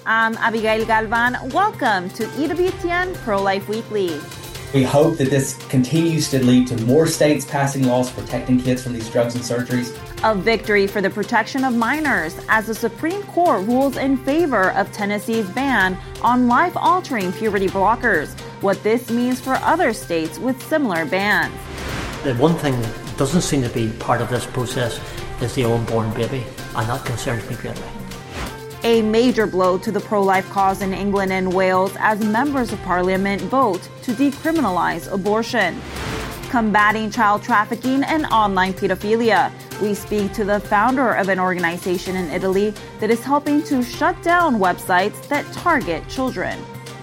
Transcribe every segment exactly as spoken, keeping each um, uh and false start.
I'm Abigail Galvan. Welcome to E W T N Pro-Life Weekly. We hope that this continues to lead to more states passing laws protecting kids from these drugs and surgeries. A victory for the protection of minors as the Supreme Court rules in favor of Tennessee's ban on life-altering puberty blockers. What this means for other states with similar bans. The one thing that doesn't seem to be part of this process is the unborn baby, and that concerns me greatly. A major blow to the pro-life cause in England and Wales as members of Parliament vote to decriminalize abortion. Combating child trafficking and online pedophilia. We speak to the founder of an organization in Italy that is helping to shut down websites that target children.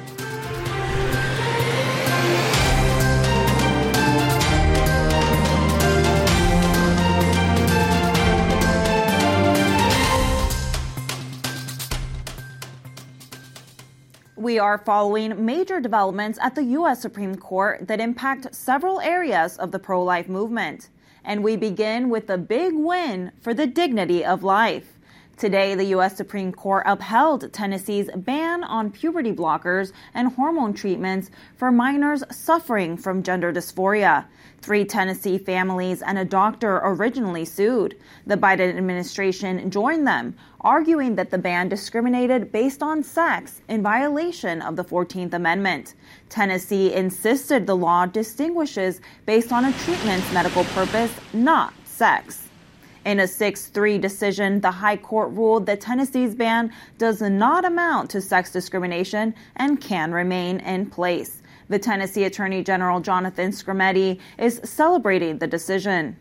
We are following major developments at the U S Supreme Court that impact several areas of the pro-life movement. And we begin with a big win for the dignity of life. Today, the U S Supreme Court upheld Tennessee's ban on puberty blockers and hormone treatments for minors suffering from gender dysphoria. Three Tennessee families and a doctor originally sued. The Biden administration joined them, arguing that the ban discriminated based on sex in violation of the fourteenth Amendment. Tennessee insisted the law distinguishes based on a treatment's medical purpose, not sex. In a six three decision, the High Court ruled that Tennessee's ban does not amount to sex discrimination and can remain in place. The Tennessee Attorney General Jonathan Skrmetti is celebrating the decision.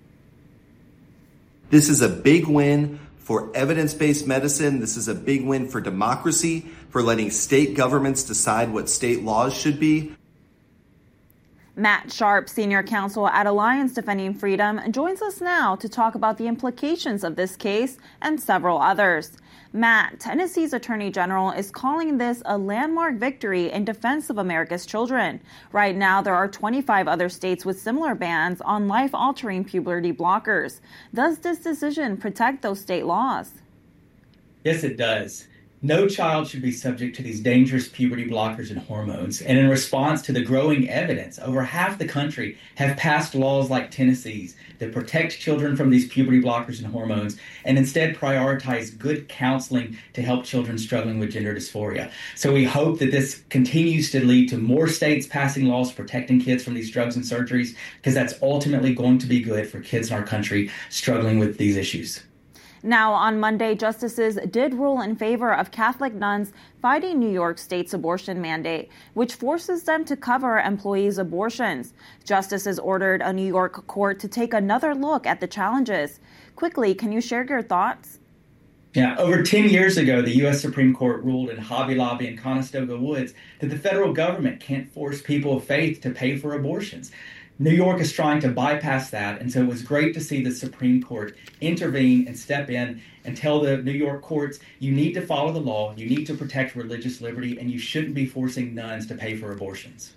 This is a big win for evidence-based medicine. This is a big win for democracy, for letting state governments decide what state laws should be. Matt Sharp, senior counsel at Alliance Defending Freedom, joins us now to talk about the implications of this case and several others. Matt, Tennessee's Attorney General is calling this a landmark victory in defense of America's children. Right now, there are twenty-five other states with similar bans on life-altering puberty blockers. Does this decision protect those state laws? Yes, it does. No child should be subject to these dangerous puberty blockers and hormones. And in response to the growing evidence, over half the country have passed laws like Tennessee's that protect children from these puberty blockers and hormones and instead prioritize good counseling to help children struggling with gender dysphoria. So we hope that this continues to lead to more states passing laws protecting kids from these drugs and surgeries, because that's ultimately going to be good for kids in our country struggling with these issues. Now, on Monday, justices did rule in favor of Catholic nuns fighting New York State's abortion mandate, which forces them to cover employees' abortions. Justices ordered a New York court to take another look at the challenges. Quickly, can you share your thoughts? Yeah, over ten years ago, the U S Supreme Court ruled in Hobby Lobby and Conestoga Woods that the federal government can't force people of faith to pay for abortions. New York is trying to bypass that, and so it was great to see the Supreme Court intervene and step in and tell the New York courts, you need to follow the law, you need to protect religious liberty, and you shouldn't be forcing nuns to pay for abortions.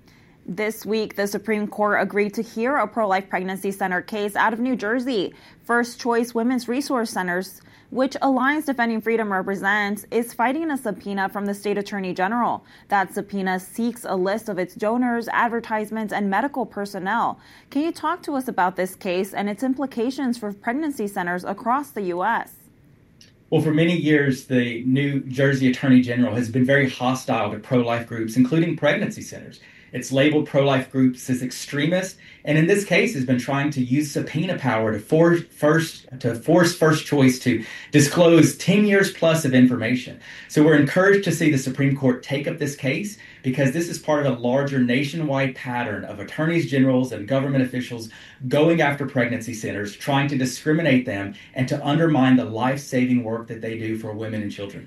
This week, the Supreme Court agreed to hear a pro-life pregnancy center case out of New Jersey. First Choice Women's Resource Centers, which Alliance Defending Freedom represents, is fighting a subpoena from the state attorney general. That subpoena seeks a list of its donors, advertisements, and medical personnel. Can you talk to us about this case and its implications for pregnancy centers across the U S? Well, for many years, the New Jersey Attorney General has been very hostile to pro-life groups, including pregnancy centers. It's labeled pro-life groups as extremist, and in this case has been trying to use subpoena power to force first to force First Choice to disclose ten years plus of information. So we're encouraged to see the Supreme Court take up this case, because this is part of a larger nationwide pattern of attorneys generals and government officials going after pregnancy centers, trying to discriminate them and to undermine the life-saving work that they do for women and children.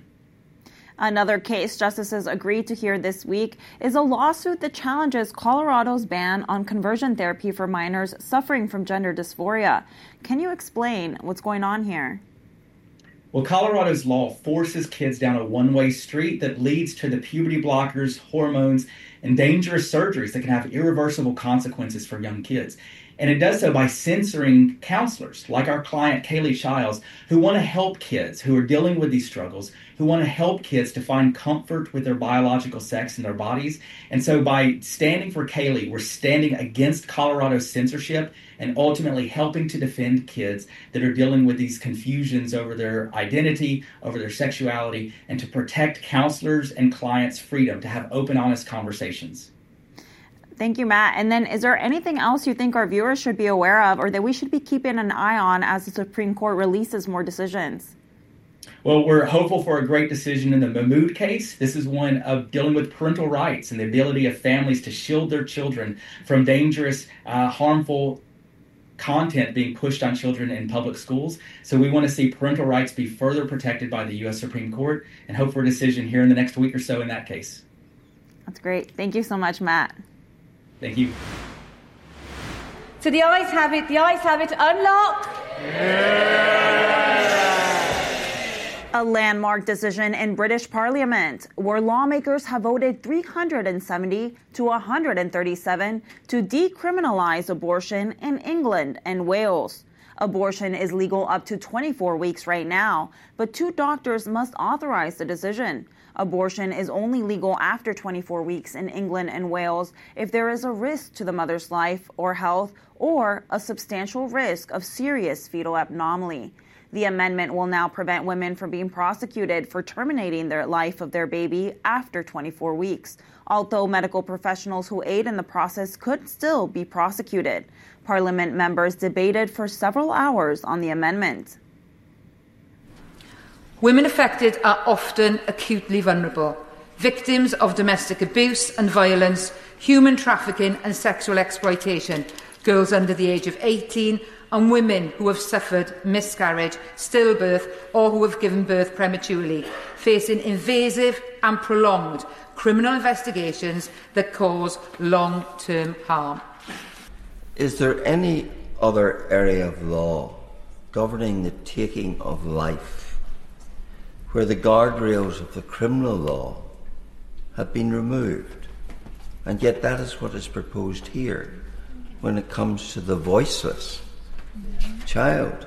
Another case justices agreed to hear this week is a lawsuit that challenges Colorado's ban on conversion therapy for minors suffering from gender dysphoria. Can you explain what's going on here? Well, Colorado's law forces kids down a one-way street that leads to the puberty blockers, hormones, and dangerous surgeries that can have irreversible consequences for young kids. And it does so by censoring counselors like our client, Kaylee Childs, who want to help kids who are dealing with these struggles, who who want to help kids to find comfort with their biological sex and their bodies. And so by standing for Kaylee, we're standing against Colorado's censorship and ultimately helping to defend kids that are dealing with these confusions over their identity, over their sexuality, and to protect counselors and clients' freedom to have open, honest conversations. Thank you, Matt. And then is there anything else you think our viewers should be aware of or that we should be keeping an eye on as the Supreme Court releases more decisions? Well, we're hopeful for a great decision in the Mahmoud case. This is one of dealing with parental rights and the ability of families to shield their children from dangerous, uh, harmful content being pushed on children in public schools. So we want to see parental rights be further protected by the U S Supreme Court and hope for a decision here in the next week or so in that case. That's great. Thank you so much, Matt. Thank you. So the ayes have it. The ayes have it. Unlock. A landmark decision in British Parliament, where lawmakers have voted three hundred seventy to one hundred thirty-seven to decriminalize abortion in England and Wales. Abortion is legal up to twenty-four weeks right now, but two doctors must authorize the decision. Abortion is only legal after twenty-four weeks in England and Wales if there is a risk to the mother's life or health or a substantial risk of serious fetal abnormality. The amendment will now prevent women from being prosecuted for terminating the life of their baby after twenty-four weeks, although medical professionals who aid in the process could still be prosecuted. Parliament members debated for several hours on the amendment. Women affected are often acutely vulnerable, victims of domestic abuse and violence, human trafficking and sexual exploitation, girls under the age of eighteen, and women who have suffered miscarriage, stillbirth, or who have given birth prematurely, facing invasive and prolonged criminal investigations that cause long-term harm. Is there any other area of law governing the taking of life where the guardrails of the criminal law have been removed? And yet that is what is proposed here when it comes to the voiceless child.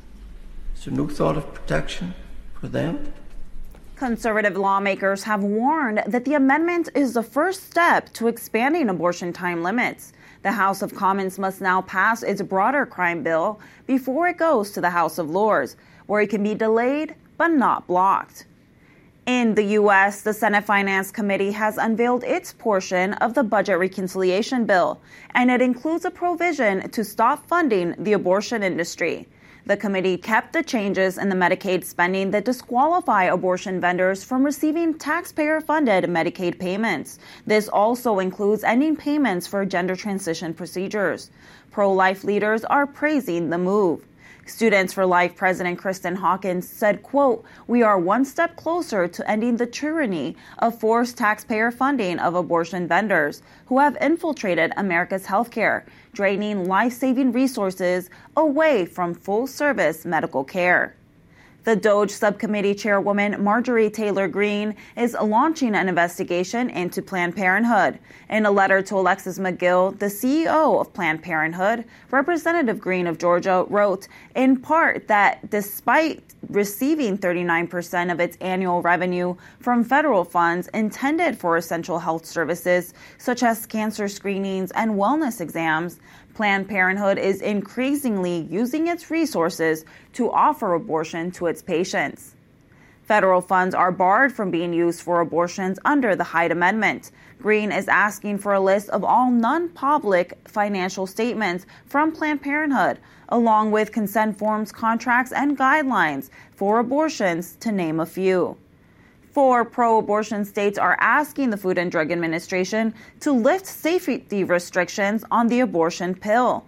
Is there no thought of protection for them? Conservative lawmakers have warned that the amendment is the first step to expanding abortion time limits. The House of Commons must now pass its broader crime bill before it goes to the House of Lords, where it can be delayed but not blocked. In the U S, the Senate Finance Committee has unveiled its portion of the budget reconciliation bill, and it includes a provision to stop funding the abortion industry. The committee kept the changes in the Medicaid spending that disqualify abortion vendors from receiving taxpayer-funded Medicaid payments. This also includes ending payments for gender transition procedures. Pro-life leaders are praising the move. Students for Life President Kristen Hawkins said, quote, "We are one step closer to ending the tyranny of forced taxpayer funding of abortion vendors who have infiltrated America's healthcare, draining life-saving resources away from full-service medical care." The DOJ Subcommittee Chairwoman Marjorie Taylor Greene is launching an investigation into Planned Parenthood. In a letter to Alexis McGill, the C E O of Planned Parenthood, Representative Greene of Georgia wrote, in part, that despite receiving thirty-nine percent of its annual revenue from federal funds intended for essential health services, such as cancer screenings and wellness exams, Planned Parenthood is increasingly using its resources to offer abortion to its patients. Federal funds are barred from being used for abortions under the Hyde Amendment. Greene is asking for a list of all non-public financial statements from Planned Parenthood, along with consent forms, contracts, and guidelines for abortions, to name a few. Four pro-abortion states are asking the Food and Drug Administration to lift safety restrictions on the abortion pill.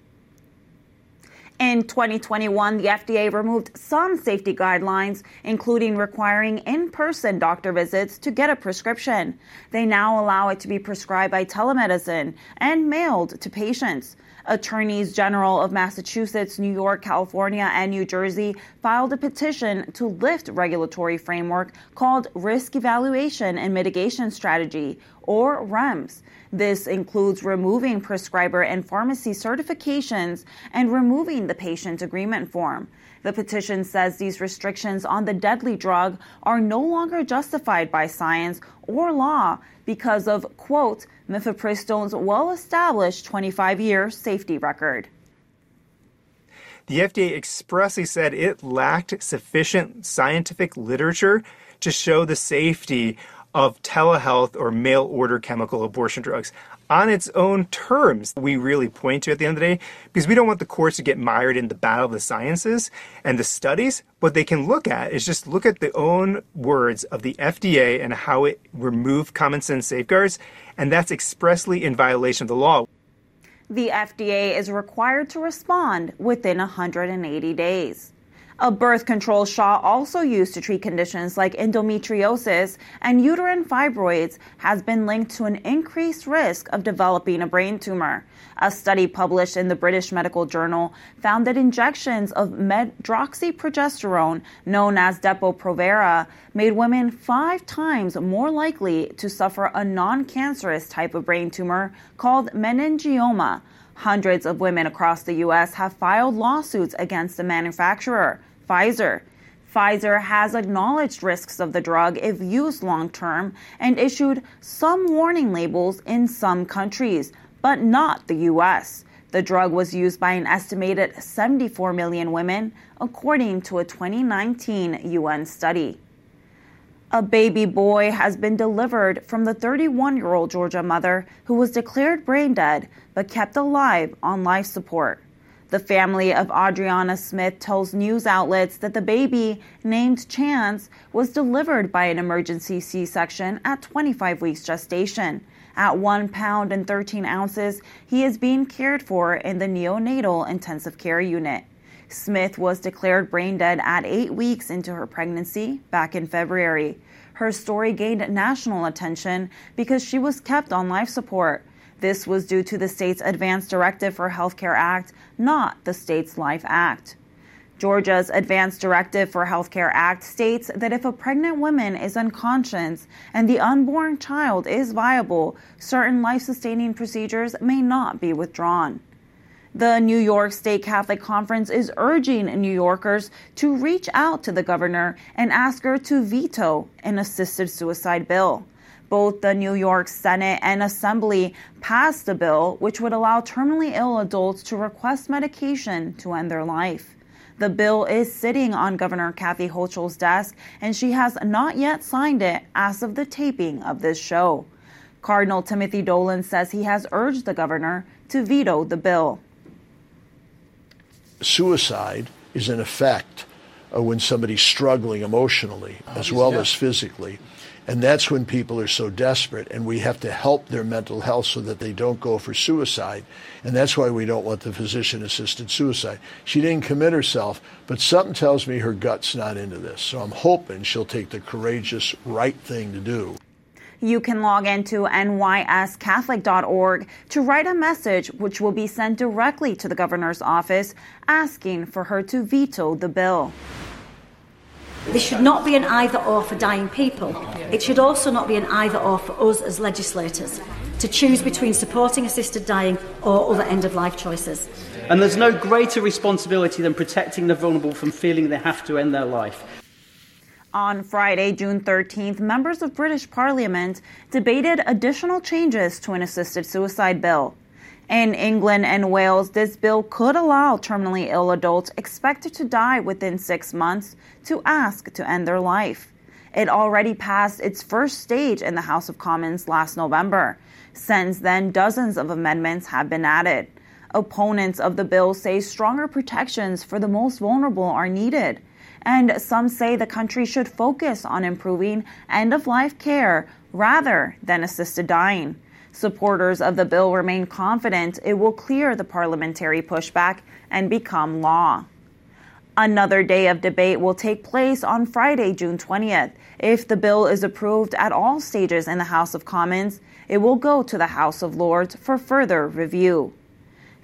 In twenty twenty-one, the F D A removed some safety guidelines, including requiring in-person doctor visits to get a prescription. They now allow it to be prescribed by telemedicine and mailed to patients. Attorneys General of Massachusetts, New York, California, and New Jersey filed a petition to lift regulatory framework called Risk Evaluation and Mitigation Strategy, or REMS. This includes removing prescriber and pharmacy certifications and removing sign the patient agreement form. The petition says these restrictions on the deadly drug are no longer justified by science or law because of, quote, mifepristone's well-established twenty-five-year safety record. The F D A expressly said it lacked sufficient scientific literature to show the safety of telehealth or mail-order chemical abortion drugs on its own terms. We really point to at the end of the day, because we don't want the courts to get mired in the battle of the sciences and the studies. What they can look at is just look at the own words of the F D A and how it removed common sense safeguards, and that's expressly in violation of the law. The F D A is required to respond within one hundred eighty days. A birth control shot also used to treat conditions like endometriosis and uterine fibroids has been linked to an increased risk of developing a brain tumor. A study published in the British Medical Journal found that injections of medroxyprogesterone, known as Depo-Provera, made women five times more likely to suffer a non-cancerous type of brain tumor called meningioma. Hundreds of women across the U S have filed lawsuits against the manufacturer, Pfizer. Pfizer has acknowledged risks of the drug if used long-term and issued some warning labels in some countries, but not the U S. The drug was used by an estimated seventy-four million women, according to a twenty nineteen U N study. A baby boy has been delivered from the thirty-one-year-old Georgia mother who was declared brain dead but kept alive on life support. The family of Adriana Smith tells news outlets that the baby, named Chance, was delivered by an emergency C-section at twenty-five weeks gestation. At one pound and thirteen ounces, he is being cared for in the neonatal intensive care unit. Smith was declared brain dead at eight weeks into her pregnancy back in February. Her story gained national attention because she was kept on life support. This was due to the state's Advanced Directive for Healthcare Act, not the state's Life Act. Georgia's Advanced Directive for Healthcare Act states that if a pregnant woman is unconscious and the unborn child is viable, certain life-sustaining procedures may not be withdrawn. The New York State Catholic Conference is urging New Yorkers to reach out to the governor and ask her to veto an assisted suicide bill. Both the New York Senate and Assembly passed a bill which would allow terminally ill adults to request medication to end their life. The bill is sitting on Governor Kathy Hochul's desk, and she has not yet signed it as of the taping of this show. Cardinal Timothy Dolan says he has urged the governor to veto the bill. Suicide is in effect uh, when somebody's struggling emotionally as well yeah. as physically. And that's when people are so desperate, and we have to help their mental health so that they don't go for suicide. And that's why we don't want the physician-assisted suicide. She didn't commit herself, but something tells me her gut's not into this. So I'm hoping she'll take the courageous, right thing to do. You can log into N Y S Catholic dot org to write a message which will be sent directly to the governor's office asking for her to veto the bill. This should not be an either-or for dying people. It should also not be an either-or for us as legislators to choose between supporting assisted dying or other end-of-life choices. And there's no greater responsibility than protecting the vulnerable from feeling they have to end their life. On Friday, June thirteenth, members of British Parliament debated additional changes to an assisted suicide bill. In England and Wales, this bill could allow terminally ill adults expected to die within six months to ask to end their life. It already passed its first stage in the House of Commons last November. Since then, dozens of amendments have been added. Opponents of the bill say stronger protections for the most vulnerable are needed. And some say the country should focus on improving end-of-life care rather than assisted dying. Supporters of the bill remain confident it will clear the parliamentary pushback and become law. Another day of debate will take place on Friday, June twentieth. If the bill is approved at all stages in the House of Commons, it will go to the House of Lords for further review.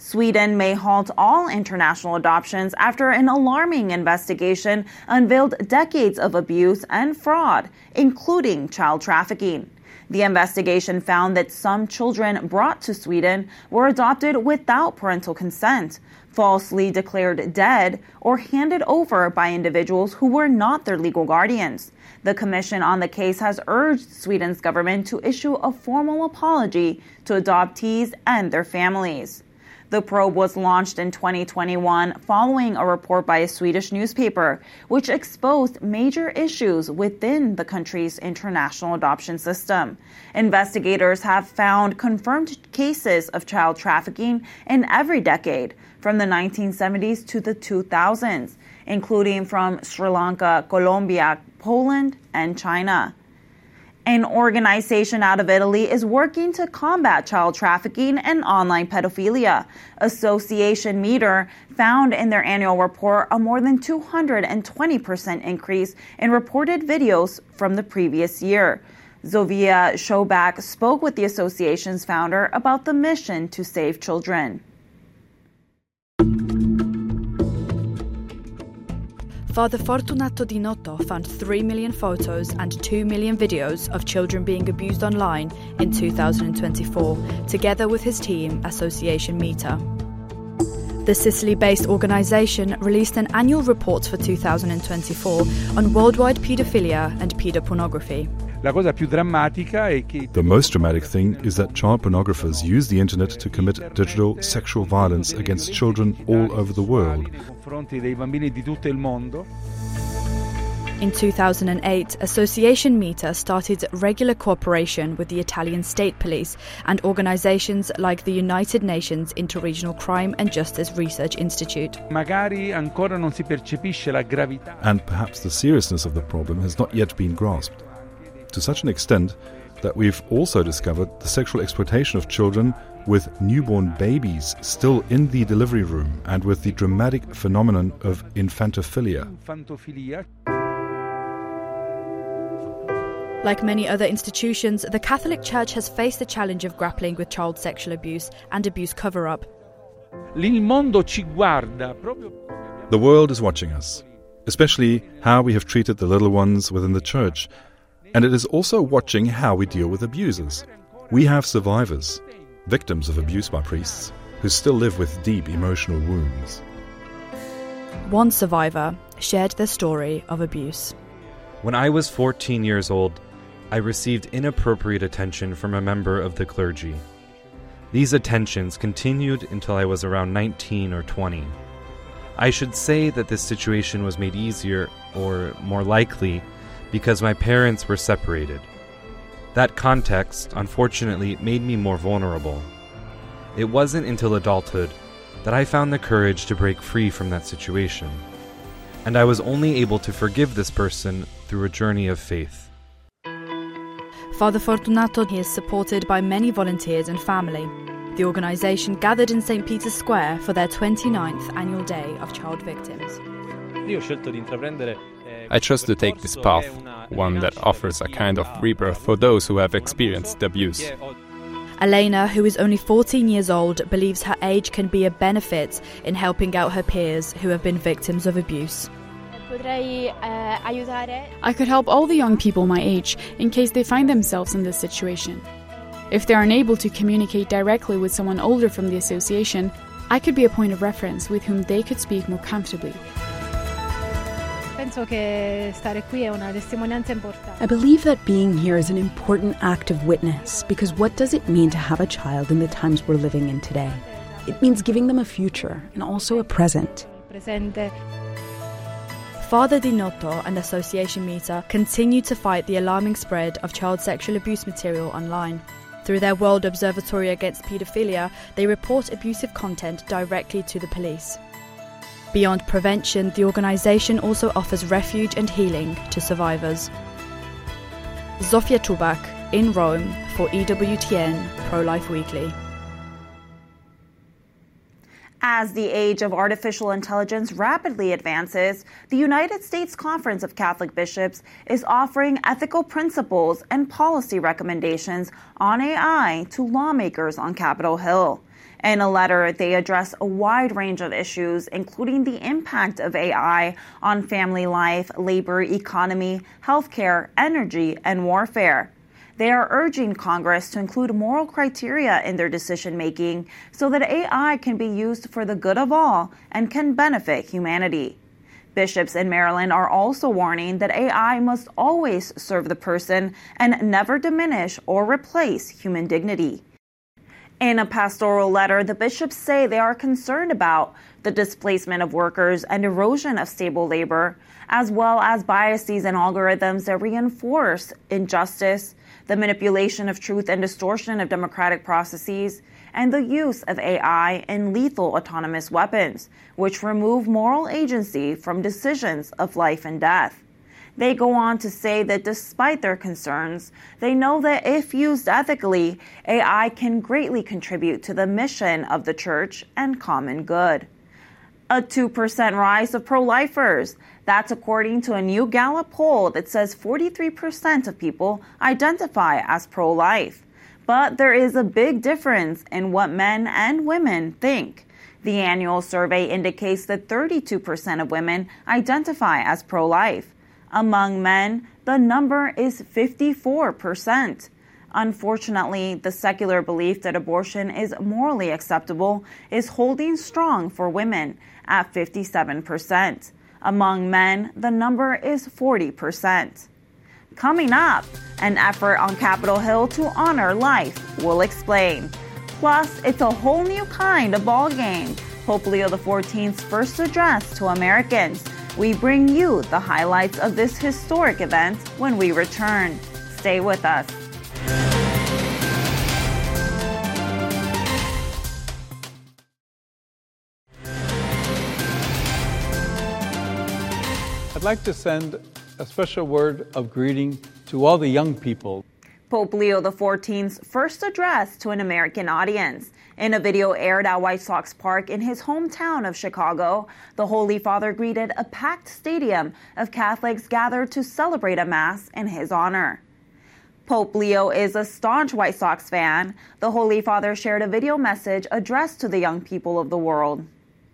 Sweden may halt all international adoptions after an alarming investigation unveiled decades of abuse and fraud, including child trafficking. The investigation found that some children brought to Sweden were adopted without parental consent, falsely declared dead, or handed over by individuals who were not their legal guardians. The commission on the case has urged Sweden's government to issue a formal apology to adoptees and their families. The probe was launched in twenty twenty-one following a report by a Swedish newspaper, which exposed major issues within the country's international adoption system. Investigators have found confirmed cases of child trafficking in every decade, from the nineteen seventies to the two thousands, including from Sri Lanka, Colombia, Poland, and China. An organization out of Italy is working to combat child trafficking and online pedophilia. Association Meter found in their annual report a more than two hundred twenty percent increase in reported videos from the previous year. Zofia Schobach spoke with the association's founder about the mission to save children. Father Fortunato Di Noto found three million photos and two million videos of children being abused online in two thousand twenty-four, together with his team, Association Meter. The Sicily-based organisation released an annual report for two thousand twenty-four on worldwide paedophilia and paedopornography. The most dramatic thing is that child pornographers use the internet to commit digital sexual violence against children all over the world. In two thousand eight, Association Meter started regular cooperation with the Italian State Police and organisations like the United Nations Interregional Crime and Justice Research Institute. And perhaps the seriousness of the problem has not yet been grasped, to such an extent that we've also discovered the sexual exploitation of children with newborn babies still in the delivery room and with the dramatic phenomenon of infantophilia. Like many other institutions, the Catholic Church has faced the challenge of grappling with child sexual abuse and abuse cover-up. The world is watching us, especially how we have treated the little ones within the Church, and it is also watching how we deal with abusers. We have survivors, victims of abuse by priests, who still live with deep emotional wounds. One survivor shared their story of abuse. When I was fourteen years old, I received inappropriate attention from a member of the clergy. These attentions continued until I was around nineteen or twenty. I should say that this situation was made easier, or more likely, because my parents were separated. That context, unfortunately, made me more vulnerable. It wasn't until adulthood that I found the courage to break free from that situation, and I was only able to forgive this person through a journey of faith. Father Fortunato is supported by many volunteers and family. The organisation gathered in Saint Peter's Square for their twenty-ninth annual Day of Child Victims. I chose to take this path, one that offers a kind of rebirth for those who have experienced abuse. Elena, who is only fourteen years old, believes her age can be a benefit in helping out her peers who have been victims of abuse. I could help all the young people my age in case they find themselves in this situation. If they are unable to communicate directly with someone older from the association, I could be a point of reference with whom they could speak more comfortably. I believe that being here is an important act of witness, because what does it mean to have a child in the times we're living in today? It means giving them a future and also a present. Father Di Noto and Association Meter continue to fight the alarming spread of child sexual abuse material online. Through their World Observatory Against Paedophilia, they report abusive content directly to the police. Beyond prevention, the organisation also offers refuge and healing to survivors. Zofia Schobach in Rome for E W T N Pro-Life Weekly. As the age of artificial intelligence rapidly advances, the United States Conference of Catholic Bishops is offering ethical principles and policy recommendations on A I to lawmakers on Capitol Hill. In a letter, they address a wide range of issues, including the impact of A I on family life, labor, economy, healthcare, energy, and warfare. They are urging Congress to include moral criteria in their decision-making so that A I can be used for the good of all and can benefit humanity. Bishops in Maryland are also warning that A I must always serve the person and never diminish or replace human dignity. In a pastoral letter, the bishops say they are concerned about the displacement of workers and erosion of stable labor, as well as biases and algorithms that reinforce injustice, the manipulation of truth and distortion of democratic processes, and the use of A I in lethal autonomous weapons, which remove moral agency from decisions of life and death. They go on to say that despite their concerns, they know that if used ethically, A I can greatly contribute to the mission of the Church and common good. A two percent rise of pro-lifers. That's according to a new Gallup poll that says forty-three percent of people identify as pro-life. But there is a big difference in what men and women think. The annual survey indicates that thirty-two percent of women identify as pro-life. Among men, the number is fifty-four percent. Unfortunately, the secular belief that abortion is morally acceptable is holding strong for women at fifty-seven percent. Among men, the number is forty percent. Coming up, an effort on Capitol Hill to honor life. We'll explain. Plus, it's a whole new kind of ballgame. Pope Leo the fourteenth's first address to Americans. We bring you the highlights of this historic event when we return. Stay with us. I'd like to send a special word of greeting to all the young people. Pope Leo the fourteenth's first address to an American audience. In a video aired at White Sox Park in his hometown of Chicago, the Holy Father greeted a packed stadium of Catholics gathered to celebrate a Mass in his honor. Pope Leo is a staunch White Sox fan. The Holy Father shared a video message addressed to the young people of the world.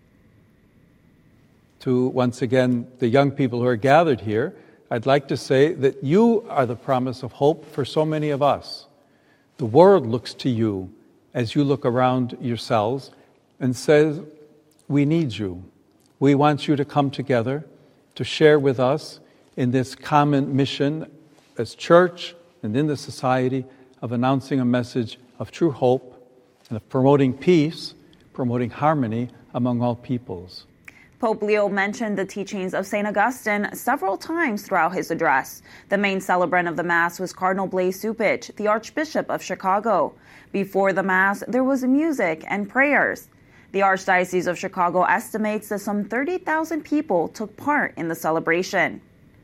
To, once again, the young people who are gathered here, I'd like to say that you are the promise of hope for so many of us. The world looks to you as you look around yourselves and says, we need you. We want you to come together to share with us in this common mission as church and in the society of announcing a message of true hope and of promoting peace, promoting harmony among all peoples. Pope Leo mentioned the teachings of Saint Augustine several times throughout his address. The main celebrant of the Mass was Cardinal Blaise Cupich, the Archbishop of Chicago. Before the Mass, there was music and prayers. The Archdiocese of Chicago estimates that some thirty thousand people took part in the celebration.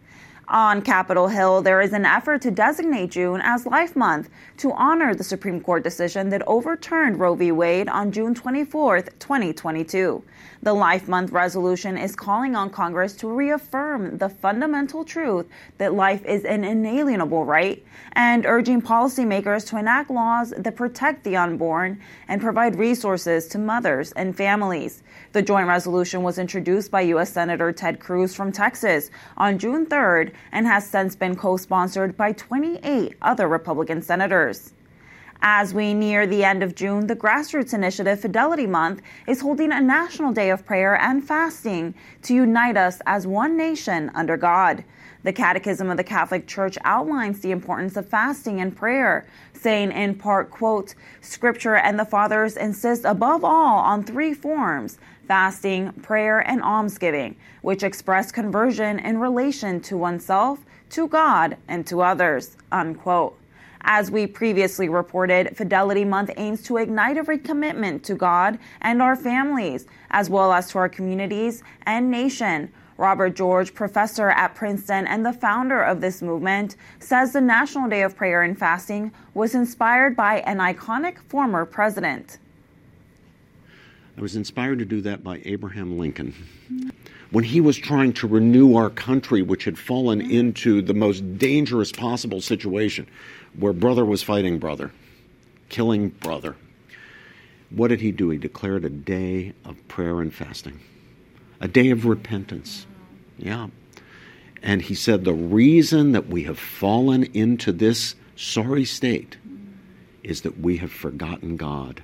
On Capitol Hill, there is an effort to designate June as Life Month to honor the Supreme Court decision that overturned Roe v. Wade on June twenty-fourth, twenty twenty-two. The Life Month resolution is calling on Congress to reaffirm the fundamental truth that life is an inalienable right and urging policymakers to enact laws that protect the unborn and provide resources to mothers and families. The joint resolution was introduced by U S Senator Ted Cruz from Texas on June third and has since been co-sponsored by twenty-eight other Republican senators. As we near the end of June, the grassroots initiative Fidelity Month is holding a national day of prayer and fasting to unite us as one nation under God. The Catechism of the Catholic Church outlines the importance of fasting and prayer, saying in part, quote, Scripture and the Fathers insist above all on three forms, fasting, prayer, and almsgiving, which express conversion in relation to oneself, to God, and to others, unquote. As we previously reported, Fidelity Month aims to ignite a recommitment to God and our families, as well as to our communities and nation. Robert George, professor at Princeton and the founder of this movement, says the National Day of Prayer and Fasting was inspired by an iconic former president. I was inspired to do that by Abraham Lincoln. When he was trying to renew our country, which had fallen into the most dangerous possible situation, where brother was fighting brother, killing brother, what did he do? He declared a day of prayer and fasting, a day of repentance. Yeah. And he said the reason that we have fallen into this sorry state is that we have forgotten God.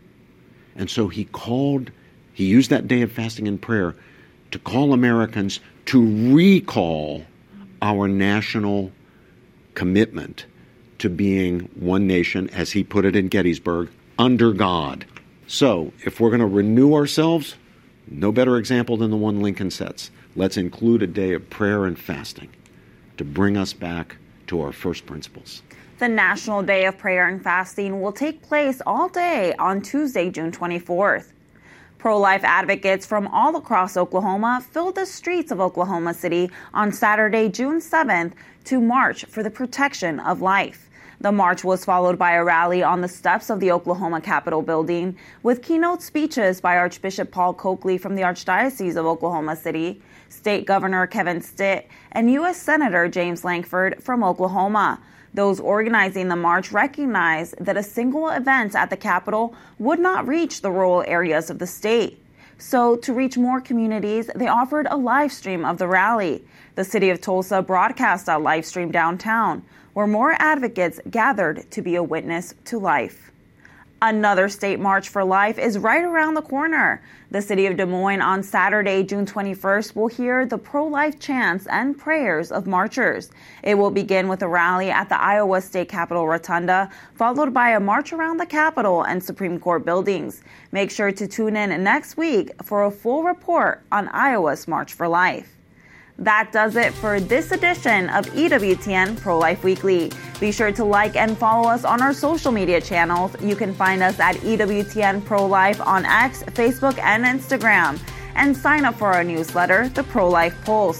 And so he called, he used that day of fasting and prayer to call Americans to recall our national commitment to being one nation, as he put it in Gettysburg, under God. So, if we're going to renew ourselves, no better example than the one Lincoln sets. Let's include a day of prayer and fasting to bring us back to our first principles. The National Day of Prayer and Fasting will take place all day on Tuesday, June twenty-fourth. Pro-life advocates from all across Oklahoma filled the streets of Oklahoma City on Saturday, June seventh, to march for the protection of life. The march was followed by a rally on the steps of the Oklahoma Capitol building, with keynote speeches by Archbishop Paul Coakley from the Archdiocese of Oklahoma City, State Governor Kevin Stitt, and U S Senator James Lankford from Oklahoma. Those organizing the march recognized that a single event at the Capitol would not reach the rural areas of the state. So, to reach more communities, they offered a live stream of the rally. The city of Tulsa broadcast a live stream downtown, where more advocates gathered to be a witness to life. Another state march for life is right around the corner. The city of Des Moines on Saturday, June twenty-first, will hear the pro-life chants and prayers of marchers. It will begin with a rally at the Iowa State Capitol Rotunda, followed by a march around the Capitol and Supreme Court buildings. Make sure to tune in next week for a full report on Iowa's March for Life. That does it for this edition of E W T N Pro-Life Weekly. Be sure to like and follow us on our social media channels. You can find us at E W T N Pro-Life on X, Facebook, and Instagram. And sign up for our newsletter, The Pro-Life Pulse,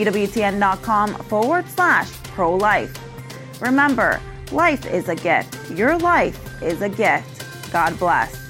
EWTN.com forward slash pro-life. Remember, life is a gift. Your life is a gift. God bless.